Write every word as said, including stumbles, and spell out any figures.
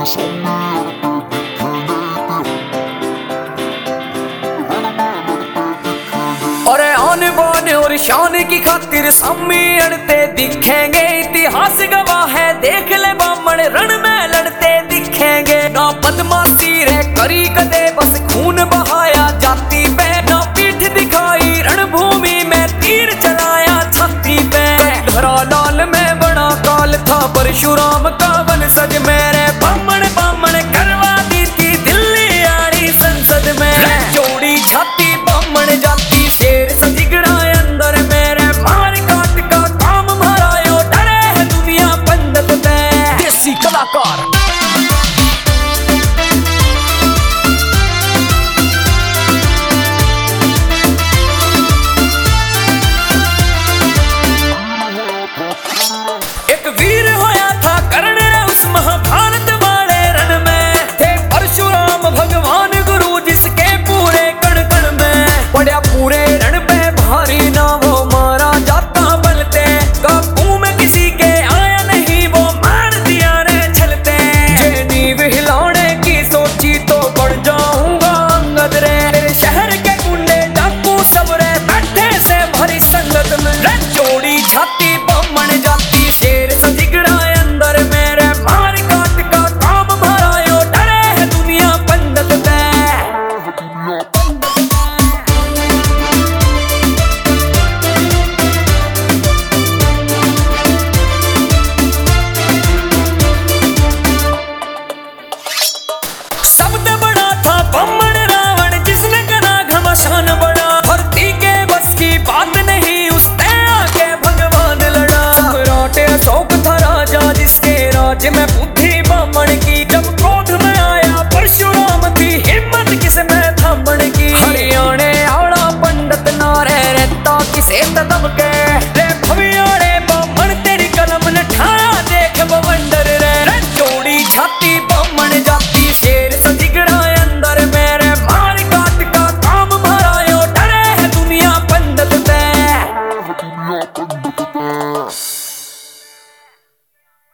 अरे आने बाने और शान की खातिर सामी अड़ते दिखेंगे, इतिहास गवाह है देख ले बामण रण में लड़ते दिखेंगे। ना बदमाशी रे करी कदे बस खून बहाया जाति पे, ना पीठ दिखाई रणभूमि में तीर चलाया छाती पे। धरा लाल में बड़ा काल था परशुराम का वंशज, मेरे बामण बामण करवा दी थी दिल्ली आड़ी संसद में। जोड़ी छाती बामण जाती शेर सजिगड़ा अंदर मेरे, मार काट का काम भरायो डरे है दुनिया पंडित में। देसी कलाकार एक वीर होया था कर्ण रे उस महाभारत वाले रण में, थे परशुराम भगवान गुरु जिसके पूरे कण कण में। पड़ा पूरे रण पे भारी ना वो मारा जाता बलते, काबू में किसी के आया नहीं वो मार दिया रे छलते। ये नींव हिलाने की सोची तो बढ़ जाऊंगा अंगद रे, तेरे शहर के गुंडे डाकू सब रे बैठे से भरी संगत में। जोड़ी छाती बामण जाती शेर सजिगड़ा अंदर मेरे, मार काट का काम भरायो डरे है दुनिया पंडित में। शब्द बड़ा था बामण रावण जिसने करा घमासान बड़ा, धरती के बस की बात नहीं उसने आके भगवान लड़ा। सम्राट अशोक था राजा जिसके राज्य में